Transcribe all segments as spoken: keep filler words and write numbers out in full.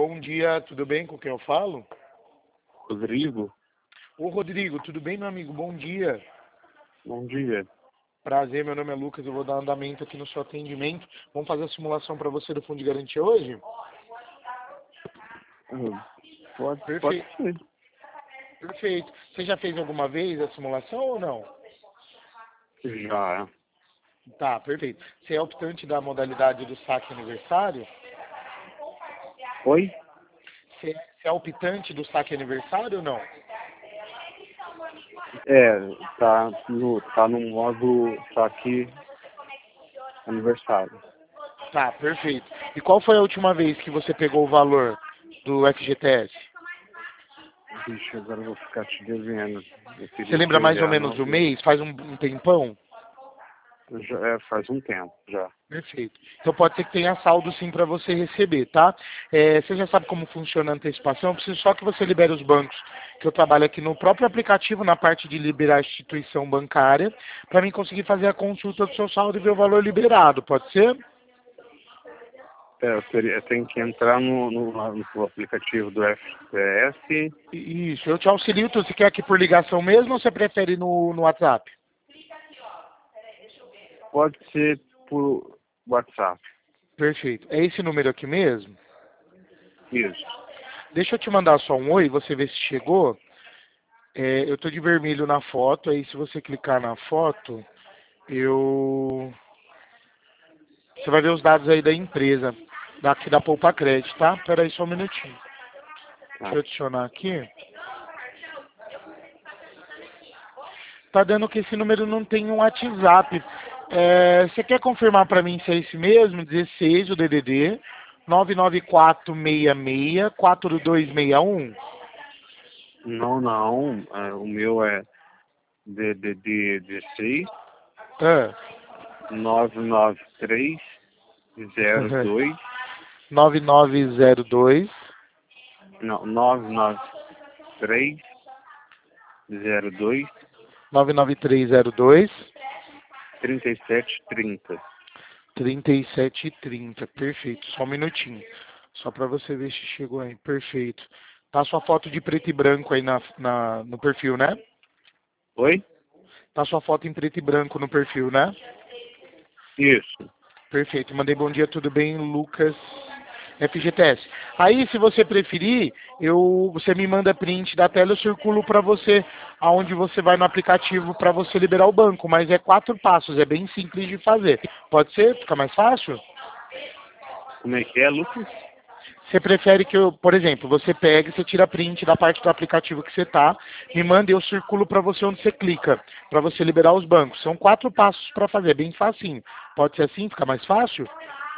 bom dia, tudo bem? Com quem eu falo? Rodrigo? Ô Rodrigo, tudo bem, meu amigo? Bom dia. Bom dia. Prazer, meu nome é Lucas, eu vou dar andamento aqui no seu atendimento. Vamos fazer a simulação para você do Fundo de Garantia hoje? Hum, Pode, pode Perfeito. ser. Perfeito. Você já fez alguma vez a simulação ou não? Já. Tá, perfeito. Você é optante da modalidade do saque aniversário? Oi? Você você é optante do saque aniversário ou não? É, tá no, tá no modo saque aniversário. Tá, perfeito. E qual foi a última vez que você pegou o valor do F G T S? Vixe, agora eu vou ficar te devendo. Eu Você teria que lembra mais ou olhar menos no... do mês? Faz um, um tempão? Já, é, faz um tempo, já. Perfeito. Então pode ser que tenha saldo sim para você receber, tá? É, você já sabe como funciona a antecipação? Eu preciso só que você libere os bancos, que eu trabalho aqui no próprio aplicativo, na parte de liberar a instituição bancária, para mim conseguir fazer a consulta do seu saldo e ver o valor liberado, pode ser? É, eu, teria, eu tenho que entrar no, no, no aplicativo do F P S. Isso, eu te auxilio. Você quer aqui por ligação mesmo ou você prefere no, no WhatsApp? Pode ser por WhatsApp. Perfeito. É esse número aqui mesmo? Isso. Deixa eu te mandar só um oi, você vê se chegou. É, eu tô de vermelho na foto, aí se você clicar na foto, eu... Você vai ver os dados aí da empresa, daqui da Poupa Crédito, tá? Pera aí só um minutinho. Deixa Tá. eu adicionar aqui. Tá dando que esse número não tem um WhatsApp. É, você quer confirmar para mim se é esse mesmo? dezesseis, o D D D, nove nove quatro seis seis quatro dois seis um? Não, não. É, o meu é D D D dezesseis Ah. nove nove três zero dois nove nove zero dois. não, nove nove três zero dois nove nove três zero dois. trinta e sete trinta. trinta e sete e trinta. Perfeito. Só um minutinho. Só para você ver se chegou aí. Perfeito. Tá sua foto de preto e branco aí na, na, no perfil, né? Oi? Tá sua foto em preto e branco no perfil, né? Isso. Perfeito. Mandei bom dia, tudo bem, Lucas F G T S. Aí, se você preferir, eu, você me manda print da tela, eu circulo para você aonde você vai no aplicativo para você liberar o banco. Mas é quatro passos, é bem simples de fazer. Pode ser? Fica mais fácil? Como é que é, Lucas? Você prefere que eu, por exemplo, você pegue, você tira print da parte do aplicativo que você tá, me manda e eu circulo para você onde você clica, para você liberar os bancos. São quatro passos para fazer, bem facinho. Pode ser assim? Fica mais fácil?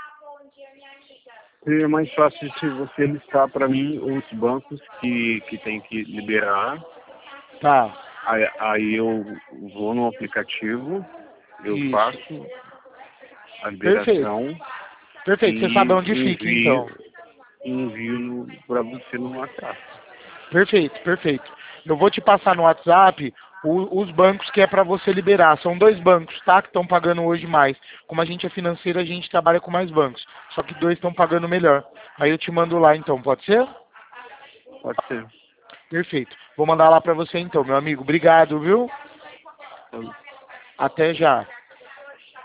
Seria mais fácil se você listar para mim os bancos que, que tem que liberar. Tá. Aí, aí eu vou no aplicativo, eu Isso. faço a Perfeito. liberação Perfeito. Você sabe e onde fica, então. envio, envio para você no WhatsApp. Perfeito, perfeito. Eu vou te passar no WhatsApp o- os bancos que é para você liberar. São dois bancos, tá? Que estão pagando hoje mais. Como a gente é financeira, a gente trabalha com mais bancos. Só que dois estão pagando melhor. Aí eu te mando lá, então. Pode ser? Pode ser. Perfeito. Vou mandar lá para você, então, meu amigo. Obrigado, viu? Pode Até já.